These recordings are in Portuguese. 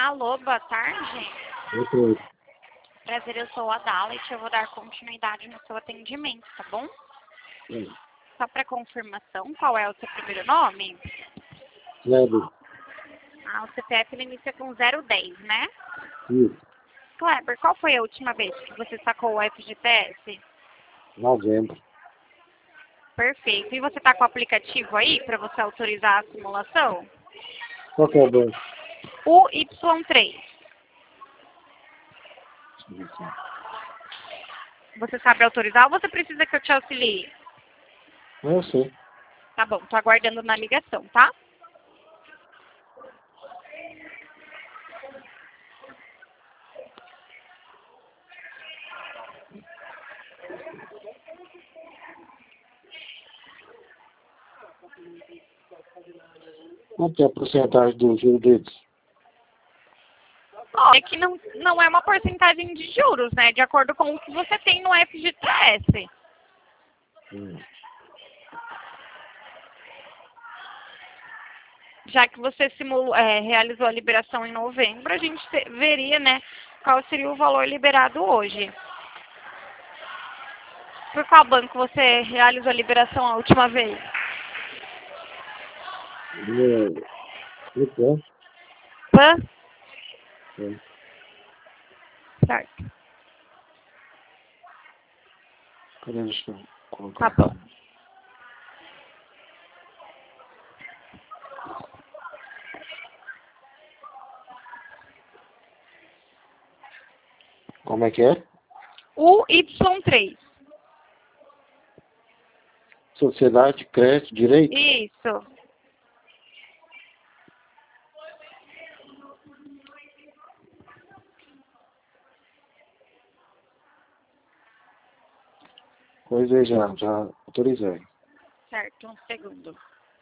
Alô, boa tarde. Ok. Prazer, eu sou a Dalit. Eu vou dar continuidade no seu atendimento, tá bom? Sim. Só para confirmação, qual é o seu primeiro nome? Kleber. O CPF ele inicia com 010, né? Isso. Kleber, qual foi a última vez que você sacou o FGTS? Novembro. Perfeito. E você está com o aplicativo aí para você autorizar a simulação? Qual que é o banco? O Y3. Você sabe autorizar ou você precisa que eu te auxilie? Eu sei. Tá bom, tô aguardando na ligação, tá? Quanto que é a porcentagem do juro deles? É que não é uma porcentagem de juros, né? De acordo com o que você tem no FGTS. Hum. Já que você realizou a liberação em novembro, a gente veria, né, qual seria o valor liberado hoje. Por qual banco você realizou a liberação a última vez? Então, Pan? é. Certo. Cadê? Deixa eu colocar. Tá bom. Como é que é? O Y3. Sociedade, crédito, direito? Isso. Pois é, já autorizei. Certo, um segundo.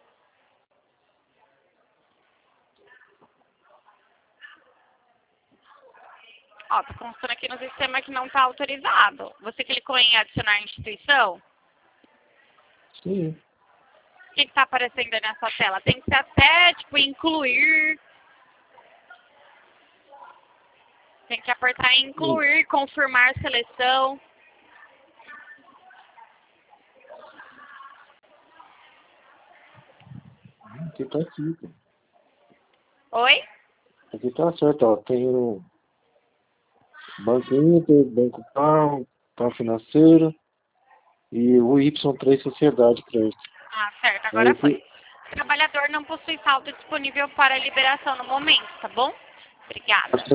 Ó, tá constando aqui no sistema que não tá autorizado. Você clicou em adicionar instituição? Sim. O que tá aparecendo aí na sua tela? Tem que ser até, tipo, incluir. Tem que apertar em incluir, confirmar seleção. Aqui tá aqui, cara. Oi? Aqui tá certo, ó. Tem o Banco Inter, Banco Pão Financeiro e o Y3 Sociedade Crédito. Certo, Aí agora foi. aqui, O trabalhador não possui saldo disponível para liberação no momento, tá bom? Obrigada.